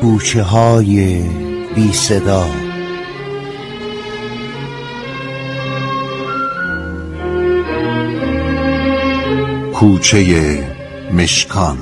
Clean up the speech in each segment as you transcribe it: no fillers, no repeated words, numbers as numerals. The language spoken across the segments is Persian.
بوچه های بی صدا. کوچه مشکان.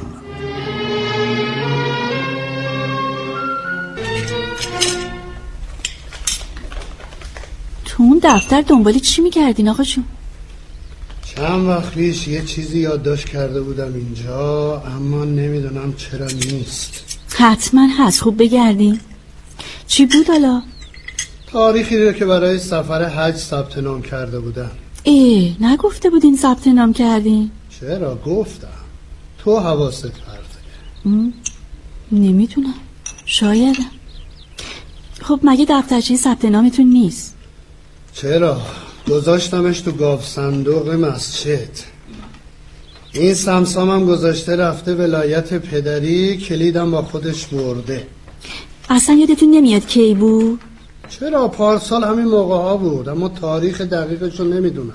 تو اون دفتر دنبالی چی میگردین آقا جون؟ چند وقت پیش یه چیزی یادداشت کرده بودم اینجا، اما نمیدونم چرا نیست. حتما هست، خوب بگردین. چی بود حالا؟ تاریخی رو که برای سفر حج ثبت نام کرده بودم. نگفته بودین ثبت نام کردین؟ چرا گفتم، تو حواست پرته. نمیتونم، شایدم. خب مگه دفترچه ثبت نامتون نیست؟ چرا؟ گذاشتمش تو گاو صندوق مسجد. این سمسامم گذاشته رفته ولایت پدری، کلیدم با خودش برده. اصلا یادتون نمیاد کی بود؟ چرا؟ پارسال همین موقع ها بود، اما تاریخ دقیقشو نمیدونم.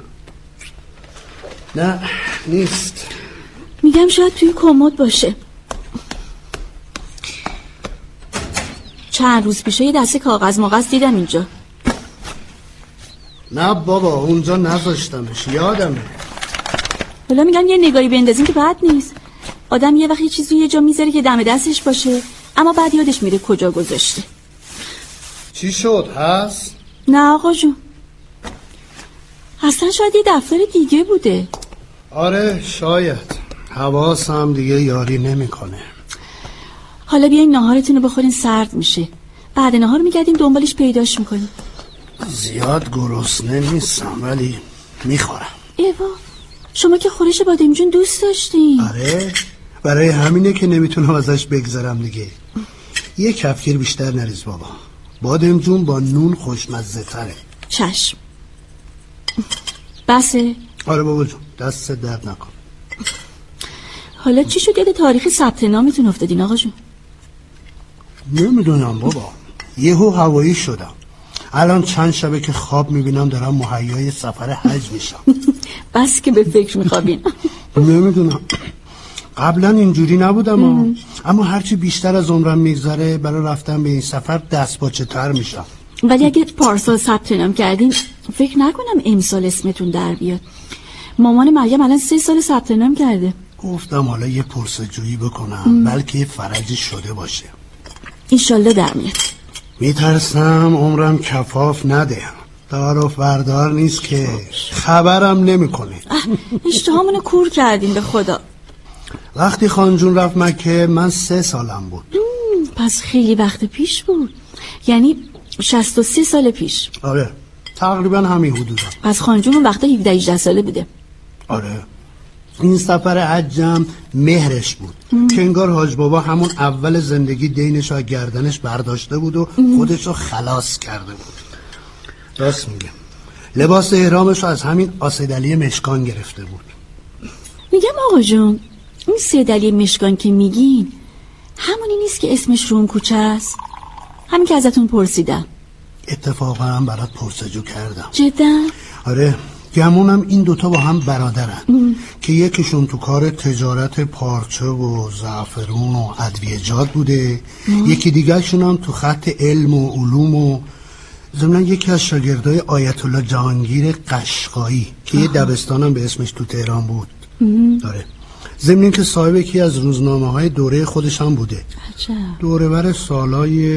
نه نیست. میگم شاید توی کمد باشه. چند روز پیش یه دسته کاغذ مغز دیدم اینجا. نه بابا اونجا نذاشتمش، یادمه. حالا میگم یه نگاهی بندازین که بد نیست. آدم یه وقت یه چیزی یه جا میذاره که دم دستش باشه، اما بعد یادش میره کجا گذاشته. چی شد هست؟ نه آقا جون، اصلا شاید یه دفتر دیگه بوده. آره شاید، حواسم دیگه یاری نمیکنه. حالا بیاین ناهارتون رو بخورین، سرد میشه. بعد ناهار میگردیم دنبالش پیداش میکنیم. زیاد گرسنه نیستم ولی میخورم. ایوا، شما که خورش بادمجون دوست داشتین. آره، برای همینه که نمیتونم ازش بگذرم دیگه. یه کفگیر بیشتر نریز بابا، بادمجون با نون خوشمزه تره. چشم. بسه؟ آره بابا جون، دست درد نکن. حالا چی شد یاد تاریخ ثبت نامتون افتادین آقا جون؟ نمیدونم بابا، یهو هوایی شدم. الان چند شبه که خواب میبینم دارم مهیای سفر حج میشم. بس که به فکر میخوابین. نمیدونم، قبلا اینجوری نبودم اما هرچی بیشتر از عمرم میگذره برای رفتن به این سفر دست باچه تر میشم. ولی اگه پارسال ثبت نام کردین فکر نکنم امسال اسمتون در بیاد. مامان مریم الان 3 سال ثبت نام کرده. گفتم حالا یه پرسجویی بکنم بلکه یه فرجی شده باشه. انشالله در میاد. میترسم عمرم کفاف نده. دار و فردار نیست که خبرم نمیکنه. اشتهامونو کور کردین به خدا. وقتی خانجون رفت مکه من 3 سالم بود. پس خیلی وقت پیش بود، یعنی 63 سال پیش. آره تقریبا همین حدودا. پس خانجون اون وقتا 17-18 ساله بوده. آره. این سفر حجم مهرش بود که انگار حاج بابا همون اول زندگی دینش رو گردنش برداشته بود و خودش رو خلاص کرده بود. راست میگم، لباس احرامش رو از همین آسدعلی مشکان گرفته بود. میگم آقا جون، این سیدعلی مشکان که میگین همونی نیست که اسمش روم کوچه است؟ همین که ازتون پرسیدم. اتفاقا هم برات پرسجو کردم. جدا؟ آره، گمونم این دوتا با هم برادرن که یکیشون تو کار تجارت پارچه و زعفرون و ادویه‌جات بوده، یکی دیگرشون هم تو خط علم و علوم و ضمن یکی از شاگردای آیت الله جهانگیر قشقایی که یه دبستانم به اسمش تو تهران بود. داره ضمن این که صاحب یکی از روزنامه‌های دوره خودش هم بوده. عجب. دوره بر سالای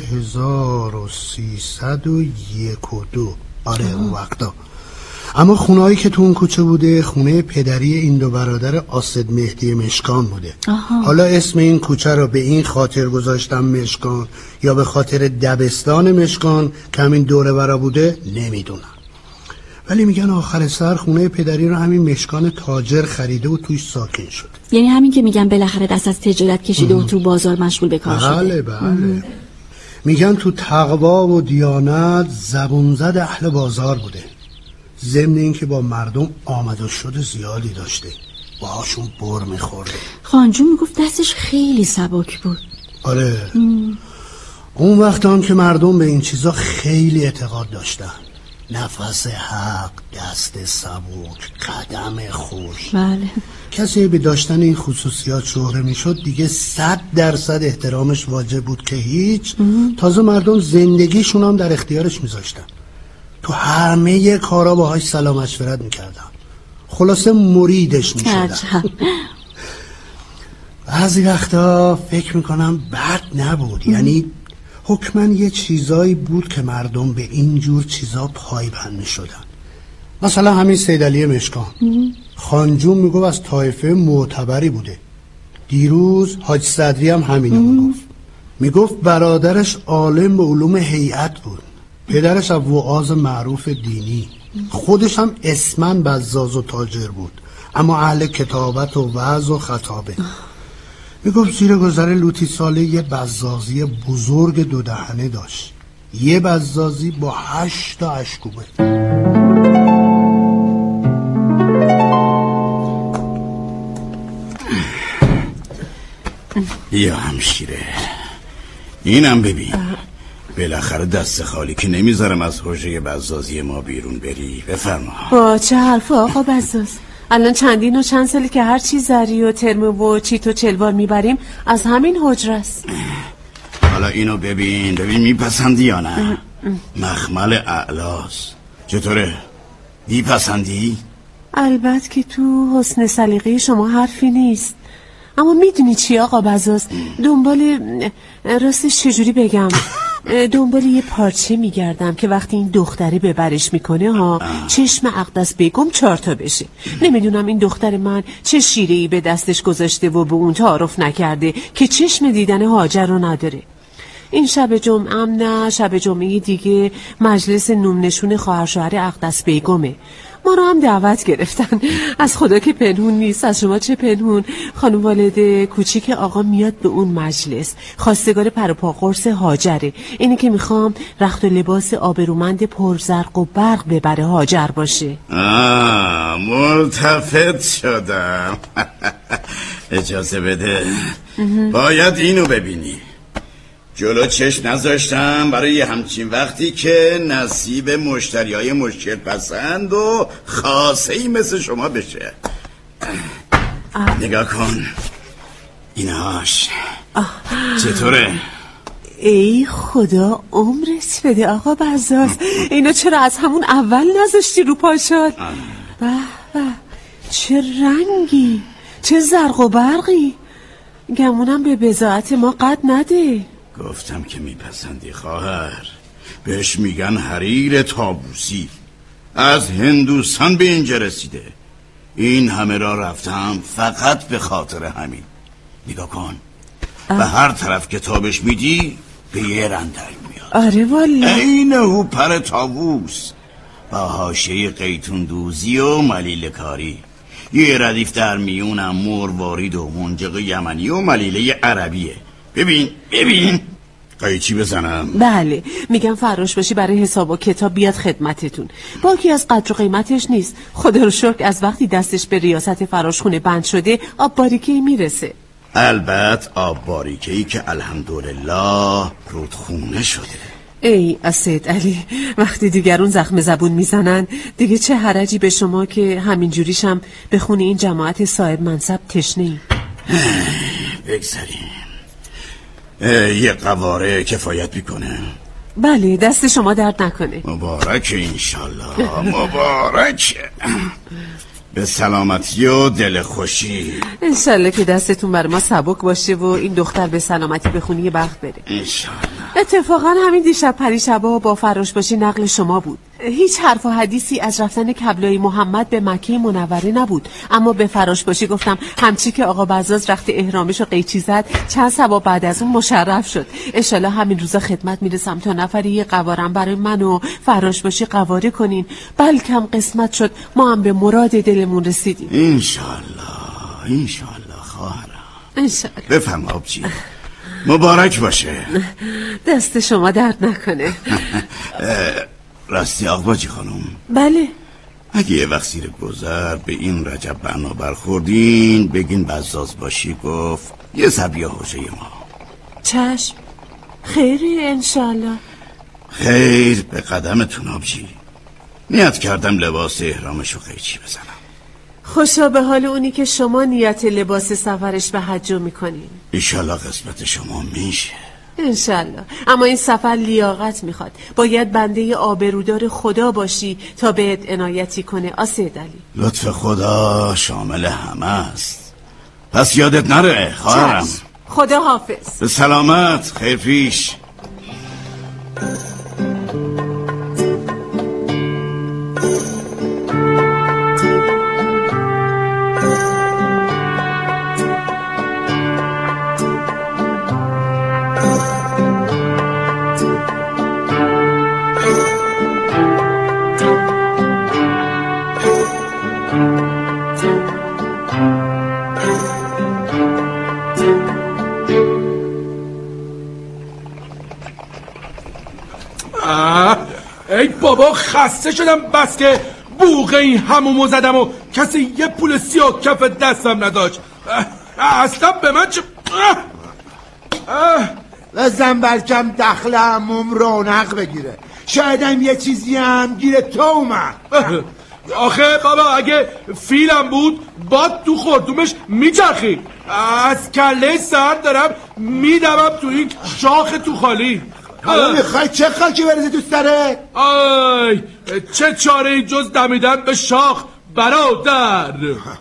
1301 و 2. آره اون وقتا. اما خونه‌ای که تو اون کوچه بوده خونه پدری این دو برادر آسد مهدی مشکان بوده. حالا اسم این کوچه رو به این خاطر گذاشتم مشکان یا به خاطر دبستان مشکان که همین دوره برا بوده نمیدونم، ولی میگن آخر سر خونه پدری رو همین مشکان تاجر خریده و توش ساکن شده. یعنی همین که میگن بالاخره دست از تجارت کشیده و تو بازار مشغول به کار شده. بله. میگن تو تقوا و دیانت زبون زد اهل بازار بوده، ضمن این که با مردم آمد و شد زیادی داشته، باهاشون بر میخورده. خانجون میگفت دستش خیلی سبک بود. آره. اون وقت هم که مردم به این چیزا خیلی اعتقاد داشتن. نفس حق، دست سبک، قدم خوش. بله. کسی به داشتن این خصوصیات شهره میشد دیگه 100% احترامش واجب بود که هیچ. تازه مردم زندگیشون هم در اختیارش میذاشتن، تو همه کارا باهاش سلام مشورت میکردن، خلاصه مریدش میشدن. بعضی وقتا فکر میکنم بد نبود، یعنی حکماً یه چیزایی بود که مردم به این جور چیزا پایبند میشدن. مثلا همین سید علی مشکان، خانجون میگفت از طایفه معتبری بوده. دیروز حاج صدری هم همینو میگفت برادرش عالم به علوم هیئت بود، پدرش از وعاظ معروف دینی، خودش هم اسمن بزاز و تاجر بود، اما اهل کتابت و وعظ و خطابه. میگفت زیر گذر لوتی ساله یه بزازی بزرگ 2 دهنه داشت، یه بزازی با 8 تا اشکوبه. یا همشیره، اینم ببین. بالاخره دست خالی که نمیذارم از حجره بزازی ما بیرون بری. بفرما. با چه حرف آقا بزاز؟ الان چندین و چند سالی که هر چی زری و ترمه و چیت و چلوار میبریم از همین حجره است. حالا اینو ببین میپسندی یا نه؟ مخمل اعلاست. چطوره؟ میپسندی؟ البته که تو حسن سلیقه شما حرفی نیست، اما میدونی چی آقا بزاز؟ دنبال راستش چجوری بگم، دنبال یه پارچه میگردم که وقتی این دختره به برش میکنه ها چشم اقدس بیگم 4 تا بشه. نمیدونم این دختر من چه شیره‌ای به دستش گذاشته و به اون تعارف نکرده که چشم دیدن هاجر رو نداره. این شب جمعه هم نه، شب جمعه دیگه مجلس نوم نشون خواهر شوهر اقدس بیگمه. ما رو هم دعوت گرفتن. از خدا که پنهون نیست، از شما چه پنهون. خانم والده کوچیک آقا میاد به اون مجلس، خواستگار پر و پا قرص هاجره. اینی که میخوام رخت و لباس آبرومند پرزرق و برق ببره هاجر باشه. ملتفت شدم. اجازه بده، باید اینو ببینی. جلو چشم نذاشتم برای همچین وقتی که نصیب مشتریای مشکل پسند و خاصه‌ای مثل شما بشه. نگاه کن اینهاش چطوره؟ ای خدا عمرت بده آقا بزاز، اینو چرا از همون اول نذاشتی رو پاشات؟ به به، چه رنگی، چه زرق و برقی. گمونم به بضاعت ما قد نده. گفتم که میپسندی خواهر. بهش میگن حریر طاووسی، از هندوستان به اینجا رسیده. این همه را رفتم فقط به خاطر همین. نگاه کن، به هر طرف که تابش میدی به یه رنگ میاد. آره والا، اینه پر طاووس با حاشیه قیتون دوزی و ملیل کاری. یه ردیف در میونم مروارید و منجق یمنی و ملیله عربیه. ببین قیچی بزنم؟ بله، میگم فراش باشی برای حساب و کتاب بیاد خدمتتون. باکی از قدر و قیمتش نیست. خدا رو شکر از وقتی دستش به ریاست فراشخونه بند شده آب باریکه‌ای میرسه. البته آب باریکه‌ای که الحمدلله رودخونه شده. ای اسید علی، وقتی دیگرون زخم زبون میزنن دیگه چه حرجی به شما که همین جوریشم به خون این جماعت صاحب منصب تشنه‌ای. بگذاریم یه قواره کفایت میکنه. بله، دست شما درد نکنه. مبارک انشالله. مبارک. به سلامتی و دل خوشی. انشالله که دستتون بر ما سبک باشه و این دختر به سلامتی به خونی بخت بره. انشالله. اتفاقا همین دیشب پریشبا با فراش باشی نقل شما بود. هیچ حرف و حدیثی از رفتن کبلای محمد به مکه منوره نبود، اما به فراش باشی گفتم همچی که آقا بزاز رخت احرامش رو قیچی زد چند سبا بعد از اون مشرف شد. انشالله همین روزا خدمت میرسم تا نفری یه قوارم برای من و فراش باشی قواره کنین. بلکم قسمت شد ما هم به مراد دلمون رسیدیم. انشالله خواهرم. انشالله. بفهم آبجی، مبارک باشه. دست شما درد نکنه. راستی آقاجی خانم، بله، اگه یه وقت زیر گذر به این رجب بنا برخوردین بگین بزاز باشی گفت یه سبیا حوشه ما. چشم، خیره انشالله. خیر به قدمتون آبجی. نیت کردم لباس احرامشو قیچی بزنم. خوشا به حال اونی که شما نیت لباس سفرش به حج میکنین. ایشالله قسمت شما میشه. انشالله. اما این سفر لیاقت میخواد. باید بنده آبرودار خدا باشی تا بهت عنایتی کنه سید علی. لطف خدا شامل همه است. پس یادت نره خواهرم. خدا حافظ. به سلامت. خیر پیش. ای بابا خسته شدم بس که بوق این همومو زدم و کسی یه پول سیاه کف دستم نداشت. اصلا به من چه بزن برکم دخل هموم رونق بگیره. شایدم یه چیزی هم گیره تو اومد. آخه بابا اگه فیلم بود باد تو خورتومش میچرخی. از کله سر دارم میدمم تو این شاخ تو خالی. حالا میخوای چه خاکی بریزی تو سره؟ آی چه چاره جز دمیدن به شاخ برادر.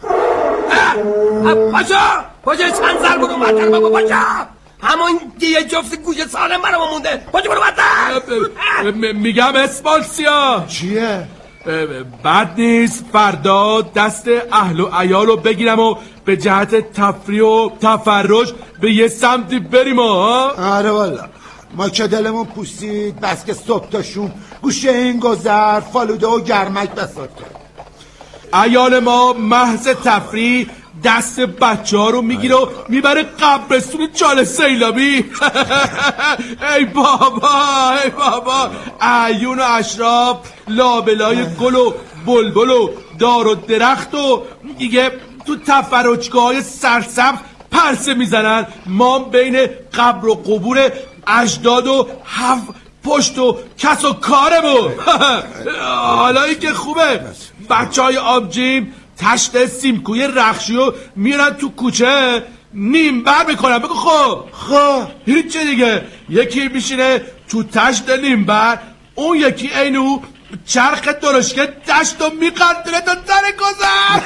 پاچه چند سر بود اومدن بابا پاچه همون یه جفت گوشه سالم برام مونده. پاچه برو بدن. میگم اسپالسیا چیه؟ بد نیست فردا دست اهل و عیال رو بگیرم و به جهت تفریح و تفرج به یه سمتی بریم. آره والا ما که دلمون پوسید بس که صبح تا شوم گوشه این گذر فالوده و گرمک بسات کرد. عیال ما محض تفریح دست بچه ها رو میگیره و میبره قبرستون چاله سیلابی. ای بابا عیون و اشراف لابلای گل و بلبل و دار و درخت و دیگه تو تفرجگاه های سرسبز پرسه میزنن. ما بین قبر و قبور اجداد و هفت پشت و کس و کارمون. حالا این که خوبه بچه های آبجیم تشت سیمکوی رخشیو میرن تو کوچه نیم بر میکنن. بگو خب هیچ دیگه. یکی میشینه تو تشت نیم بر، اون یکی اینو چرخ درشکه تشت و میقدره تا در گذر.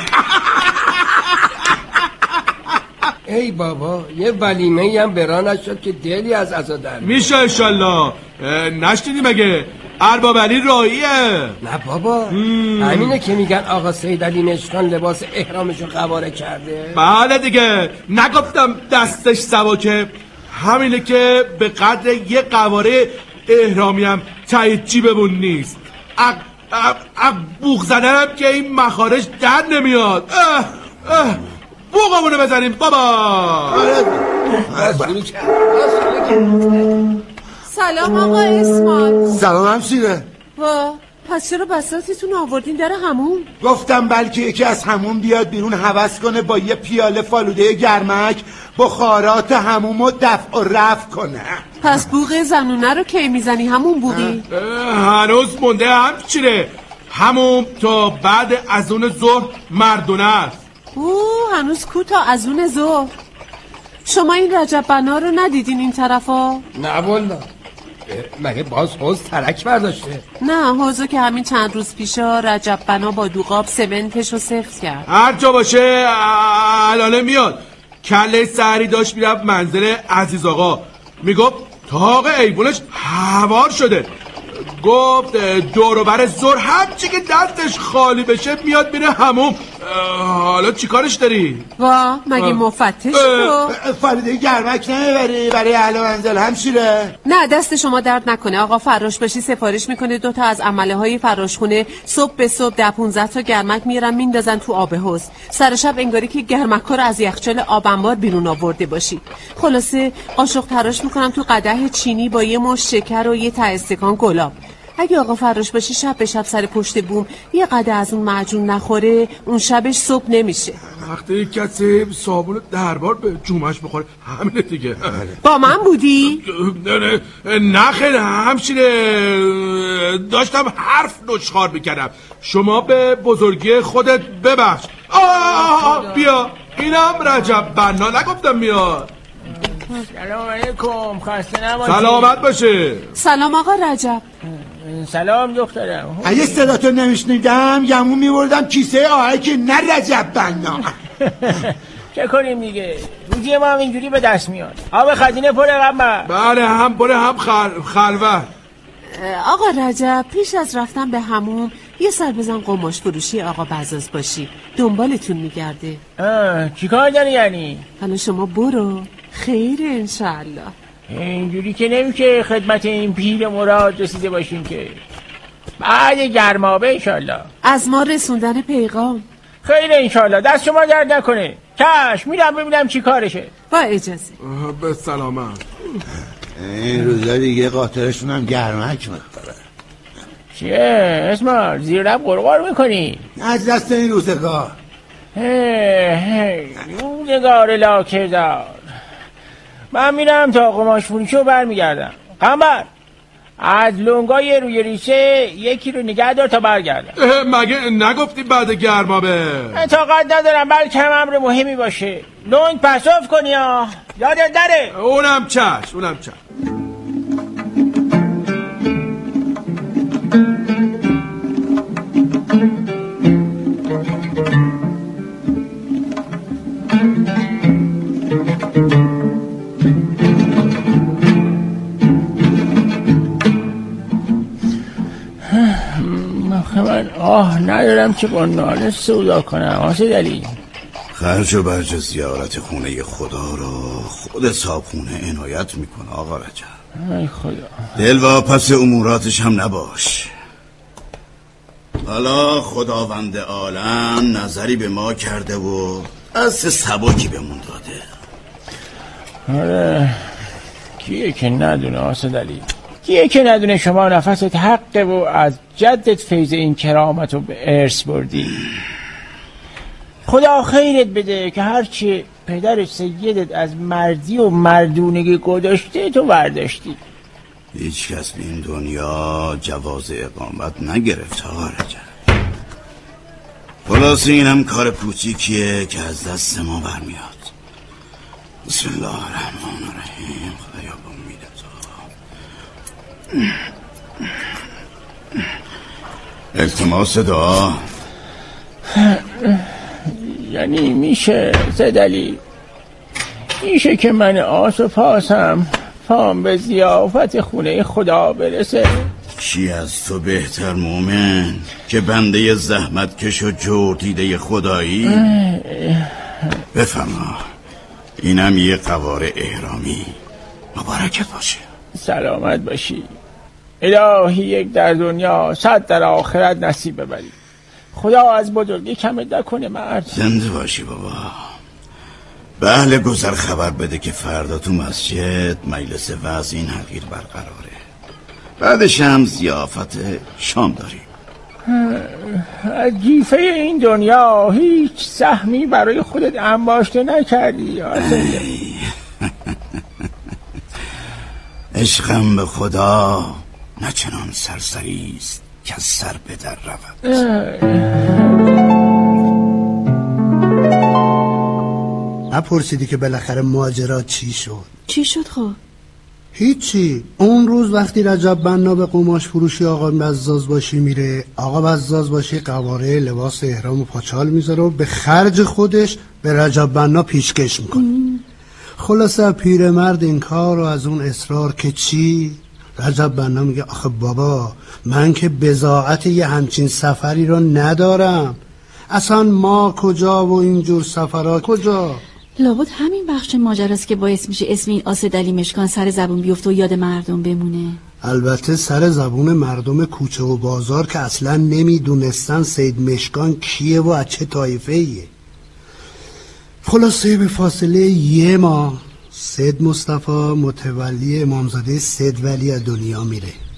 ای بابا یه ولیمه هم برا نشد که دلی از عزا در میشه انشالله. نشنیدی مگه ارباب علی راهیه؟ نه بابا همینه که میگن آقا سید علی مشکان لباس احرامشو قواره کرده. بله دیگه نگفتم دستش سواکه. همینه که به قدر یه قواره احرامی هم تایید جیبمون نیست. بوق زدنم که این مخارج در نمیاد. بوقمونو بزنیم بابا. سلام آقا اسمال. سلام همشیره. پس چرا بساتتون آوردین در همون؟ گفتم بلکه یکی از همون بیاد بیرون هوس کنه با یه پیاله فالوده گرمک بخارات همومو دفع و رفع کنه. پس بوق زنونه رو کی میزنی؟ همون بوقی؟ هنوز مونده همچینه. همون تا بعد از اون ظهر مردونه است. هنوز کو تا از اون ظهر. شما این رجب بنا رو ندیدین این طرفا؟ نه والا. مگه باز حوض ترک برداشته؟ نه حوضو که همین چند روز پیشا رجب بنا با دوغاب سمنتشو سفت کرد. هر جا باشه الانه میاد. کله سحری داشت میرفت منزل عزیز آقا، میگفت تاق ایبونش هوار شده. گفت دوروبر زور همچی که دستش خالی بشه میاد میره هموم. حالا چی کارش داری؟ مگه مفتش تو؟ فالوده گرمک نمیبری برای اهل منزل همشیره؟ نه دست شما درد نکنه. آقا فراش باشی سفارش میکنه 2 تا از عمله های فراشخونه صبح به صبح 10-15 تا گرمک میرن میندازن تو آب حوض. سر شب انگاری که گرمک ها رو از یخچال آب انبار بیرون آورده باشی. خلاصه قاشق تراش میکنم تو قدح چینی با یه مشت شکر و یه ته استکان گلاب. اگه آقا فراش باشه شب به شب سر پشت بوم یه قدر از اون معجون نخوره اون شبش صبح نمیشه. وقتی کسی صابون دربار به جومش بخوره همینه دیگه. با من بودی؟ نه خیلی همشینه، داشتم حرف نشخوار میکردم. شما به بزرگی خودت ببخش. بیا اینم رجب بنا نگفتم میاد. سلام علیکم، خسته نباشید. سلامت باشه. سلام آقا رجب. سلام دخترم. اگه صداتو نمیشنیدم گمون میوردم کیسه آهی که نه رجب بنا. چه کنیم دیگه، روزی ما هم اینجوری به دست میاد. آب خزینه پره غمه. بله هم پره هم خلوت. آقا رجب پیش از رفتن به همون یه سر بزن قماش فروشی آقا بزاز باشی، دنبالتون میگرده. چی کار داری یعنی؟ حالا شما برو، خیر انشالله. اینجوری که نمیشه خدمت این پیر مراد رسیده باشیم که. بعد گرمابه انشالله. از ما رسوندن پیغام. خیر انشالله، دست شما درد نکنه. چشم میرم ببینم چی کارشه. با اجازه. به سلامت. این روزا دیگه قاطرشون هم گرمک میخوره. چیه اسمار زیر لب قرقار میکنی؟ از دست این روزگار. روزگار لاکه‌دار. من میرم تا قماش فروشی برمیگردم. قمر از لنگای روی ریشه یکی رو نگه دار تا برگردم. مگه نگفتی بعد گرمابه؟ طاقت ندارم، بلکه هم امر مهمی باشه. لنگ پساف کنی ها، یادت نره. اونم چشم. من ندارم که با ناله سودا کنم. آسد علی خرج و برج زیارت خونه خدا رو خود صاحبخونه عنایت میکنه آقا رجب. ای خدا، دل واپس اموراتش هم نباش. حالا خداوند عالم نظری به ما کرده و از سبکی بهمون داده. آره کیه که ندونه آسد علی، کیه که ندونه شما نفست حقه و از جدت فیض این کرامت رو به ارث بردی. خدا خیرت بده که هرچی پدر سیدت از مردی و مردونگی گذاشته تو برداشتی. هیچ کس به این دنیا جواز اقامت نگرفت آقا رجب. خلاص این هم کار کوچیکیه که از دست ما برمیاد. بسم الله الرحمن الرحیم. خدایا با امیدت. التماس دعا. یعنی میشه زدلی، میشه که من آس و پاسم پام به ضیافت خونه خدا برسه. چی از تو بهتر مومن که بنده زحمت کش و جور دیده خدایی؟ بفرما اینم یه قواره احرامی. مبارکت باشه. سلامت باشی. الهی یک در دنیا 100 در آخرت نصیب ببری. خدا از بزرگی کمت نکنه مرد. زنده باشی بابا. به اهل گذر خبر بده که فردا تو مسجد مجلس وعظ این حقیر برقراره. بعدش هم ضیافت شام داریم. از جیفه این دنیا هیچ سهمی برای خودت انباشته نکردی. عشقم به خدا نه چنان سرسری است که از سر به در رود. نپرسیدی که بالاخره ماجرا چی شد؟ چی شد خب؟ هیچی. اون روز وقتی رجب بنا به قماش فروشی آقا بزاز باشی میره، آقا بزاز باشی قواره لباس احرام و پاچال میذاره و به خرج خودش به رجب بنا پیشکش میکنه. خلاصه پیرمرد این کار و از اون اصرار که چی؟ رجب بنا میگه آخه بابا من که بضاعت یه همچین سفری رو ندارم، اصلا ما کجا و اینجور سفرها کجا. لابد همین بخش ماجراست که باعث میشه اسم این آسد علی مشکان سر زبون بیفته و یاد مردم بمونه. البته سر زبون مردم کوچه و بازار که اصلا نمیدونستن سید مشکان کیه و از چه طایفه ایه. خلاصه به فاصله یه ماه سید مصطفی متولی امامزاده سید ولی از دنیا میره.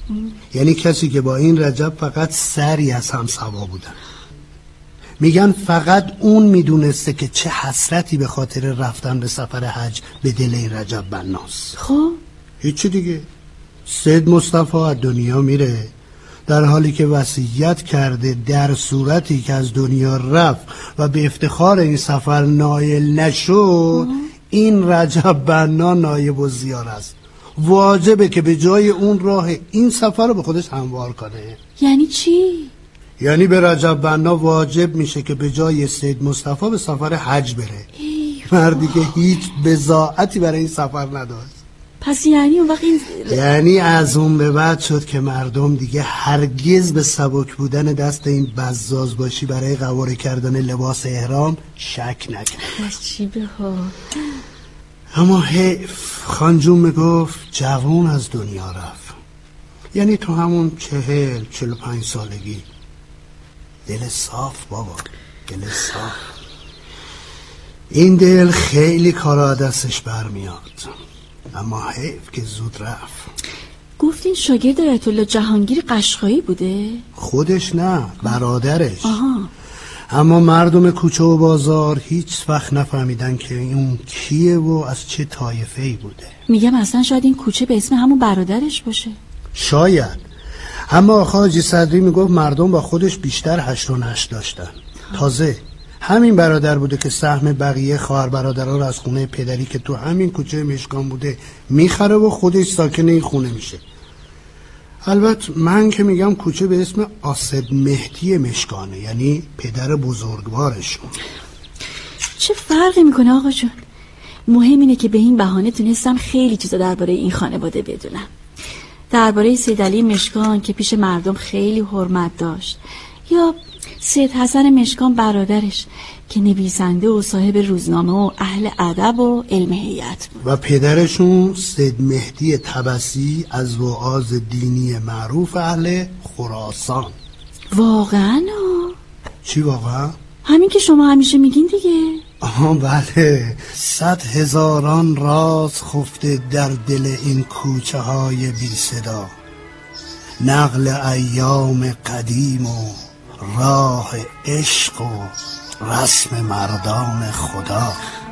یعنی کسی که با این رجب فقط سری از هم سوا بودن. میگن فقط اون میدونسته که چه حسرتی به خاطر رفتن به سفر حج به دل این رجب بناست. خب هیچی دیگه. سید مصطفی از دنیا میره در حالی که وصیت کرده در صورتی که از دنیا رفت و به افتخار این سفر نایل نشد این رجب بنا نایب الزیار است. واجبه که به جای اون راه این سفر رو به خودش هموار کنه. یعنی چی؟ یعنی به رجب بنا واجب میشه که به جای سید مصطفی به سفر حج بره. مردی که هیچ بضاعتی برای این سفر نداشت. پس یعنی اون وقت یعنی از اون به بعد شد که مردم دیگه هرگز به سبک بودن دست این بزاز باشی برای قواره کردن لباس احرام شک نکرد. چی به ها؟ اما حیف خانجون میگفت جوان از دنیا رفت. یعنی تو همون 40-45 سالگی. دل صاف بابا، دل صاف. این دل خیلی کارا دستش برمیاد، اما حیف که زود رفت. گفتین شاگرد آیت الله جهانگیر قشقایی بوده؟ خودش نه، برادرش. آها. اما مردم کوچه و بازار هیچ وقت نفهمیدن که اون کیه و از چه طایفه‌ای بوده. میگم اصلا شاید این کوچه به اسم همون برادرش باشه. شاید. اما آقا حاجی صدری میگفت مردم با خودش بیشتر هشت و نشت داشتن. تازه همین برادر بوده که سهم بقیه خواهر برادران رو از خونه پدری که تو همین کوچه مشکان بوده میخره و خودش ساکن این خونه میشه. البته من که میگم کوچه به اسم آسد مهدی مشکانه، یعنی پدر بزرگوارشون. چه فرقی میکنه آقا جون؟ مهم اینه که به این بهانه تونستم خیلی چیزا درباره این خانواده بدونم. درباره سید علی مشکان که پیش مردم خیلی حرمت داشت، یا سید حسن مشکان برادرش که نویسنده و صاحب روزنامه و اهل ادب و علم هیئت بود، و پدرشون سید مهدی طبسی از وعاظ دینی معروف اهل خراسان. واقعا؟ چی واقعا؟ همین که شما همیشه میگین دیگه. بله. 100,000 راز خفته در دل این کوچه های بی صدا، نقل ایام قدیم و راه عشق و رسم مردان خدا.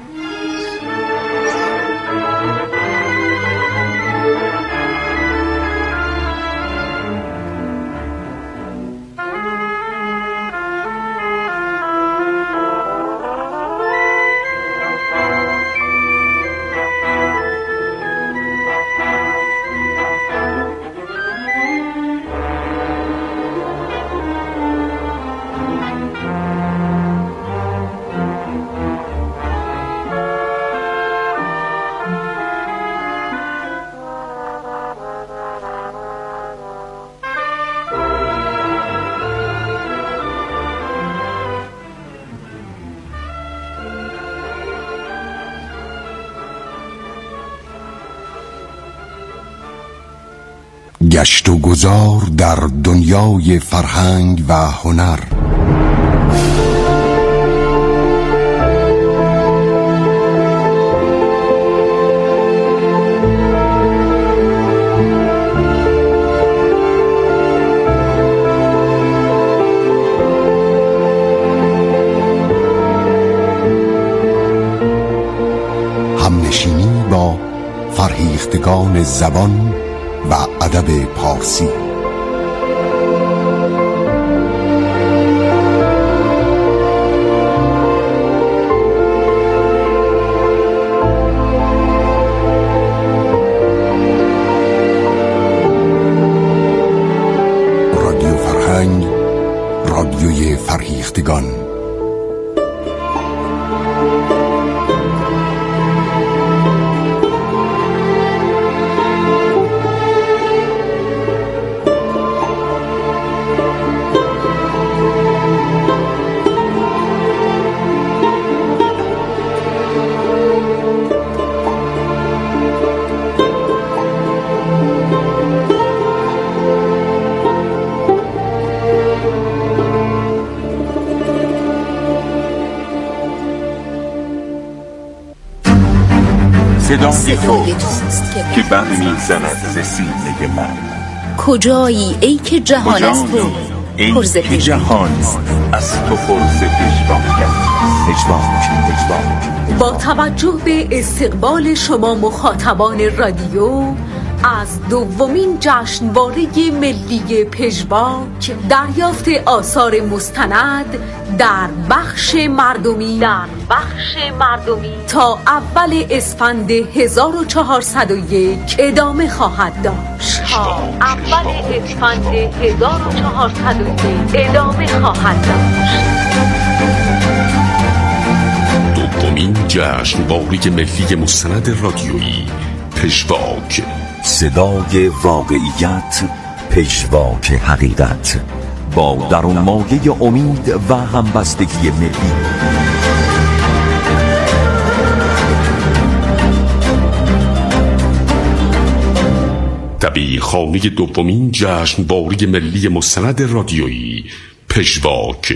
گشت و گذار در دنیای فرهنگ و هنر. همنشینی با فرهیختگان زبان و ادب پارسی. رادیو فرهنگ، رادیوی فرهیختگان. صدای توست که بهم میزند ز سینه من، کجایی ای که جهان از تو پرز جهان از تو پرز پژواک. با توجه به استقبال شما مخاطبان رادیو از دومین جشنواره ملی پژواک، دریافت آثار مستند در بخش مردمی تا اول اسفند 1401 ادامه خواهد داشت. دومین جشنواره ملی مستند رادیویی پژواک، صدای واقعیت، پژواک حقیقت، با درون مایه امید و همبستگی ملی. دبیرخانه دومین جشنواره ملی مستند رادیویی پژواک.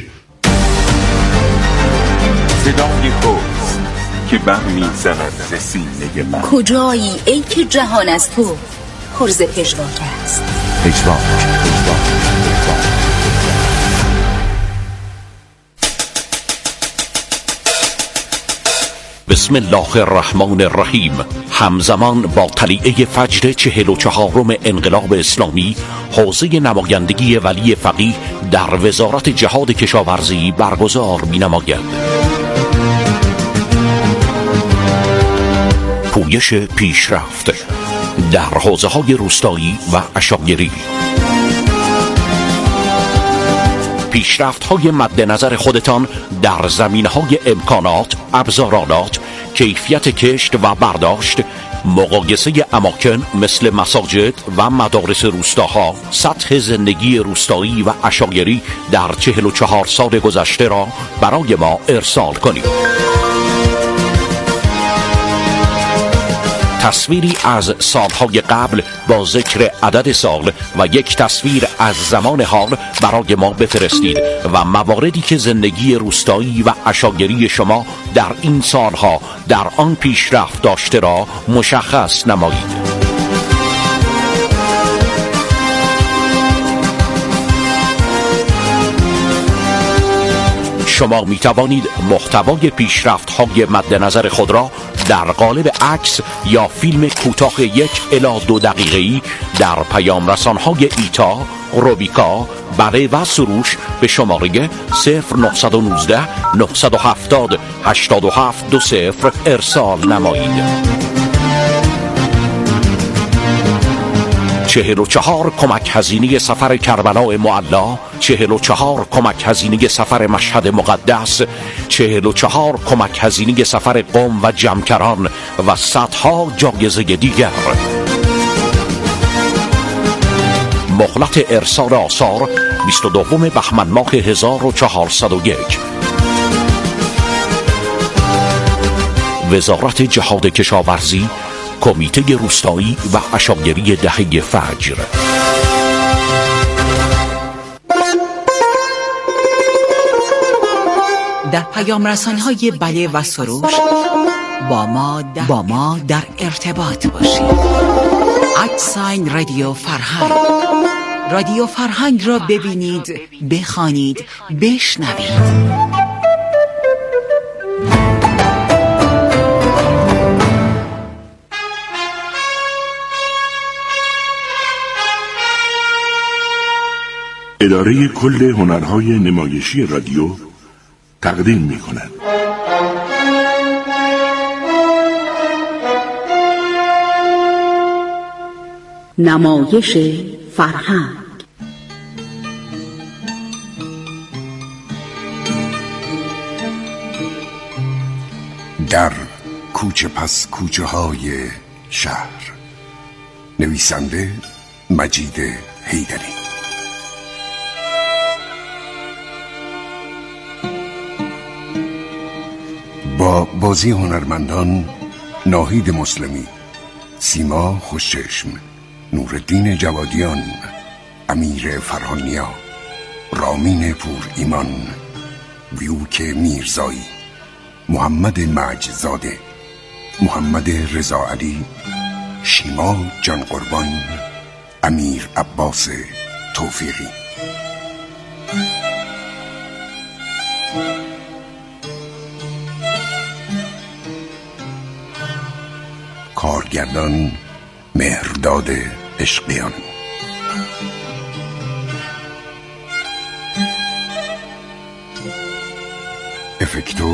صدای توست که برمی‌زند ز سینه من. کجایی ای که جهان از تو پرز پژواک است. پژواک. بسم الله الرحمن الرحیم. همزمان با طلیعه فجر 44م انقلاب اسلامی، حوزه نمایندگی ولی فقیه در وزارت جهاد کشاورزی برگزار می‌نماید. پویش پیشرفت در حوزه‌های روستایی و عشایری. پیشرفت‌های مد نظر خودتان در زمینه‌های امکانات، ابزارالات، کیفیت کشت و برداشت، مقایسه اماکن مثل مساجد و مدارس روستاها، سطح زندگی روستایی و عشایری در 44 سال گذشته را برای ما ارسال کنید. تصویری از سالهای قبل با ذکر عدد سال و یک تصویر از زمان حال برای ما بفرستید و مواردی که زندگی روستایی و عشایری شما در این سالها در آن پیشرفت داشته را مشخص نمایید. شما می توانید محتوای پیشرفت‌های مد نظر خود را در قالب عکس یا فیلم کوتاه 1 الی 2 دقیقه‌ای در پیام رسان‌های ایتا، روبیکا، بله و سروش به شماره 0919 970 8720 ارسال نمایید. 44 کمک هزینه سفر کربلای معلا، 44 کمک هزینه سفر مشهد مقدس، 44 کمک هزینه سفر قم و جمکران و صدها جایزه دیگر. مهلت ارسال آثار 22 بهمن ماه 1401. وزارت جهاد کشاورزی، کمیته روستایی و عشایری دهه فجر. در پیام رسان‌های بله و سروش با ما در ارتباط باشید. @ رادیو فرهنگ. رادیو فرهنگ را ببینید، بخوانید، بشنوید. اداره کل هنرهای نمایشی رادیو تقدیم می‌کند. نمایش فرهنگ. در کوچه پس کوچه های شهر. نویسنده مجید حیدری. با بازی هنرمندان ناهید مسلمی، سیما خوشچشم، نورالدین جوادیان، امیر فرهانیا، رامین پور ایمان، بیوک میرزایی، محمد مجدزاده، محمد رضا علی، شیما جان قربان، امیر عباس توفیقی. کارگردان مهرداد عشقیان. افکتور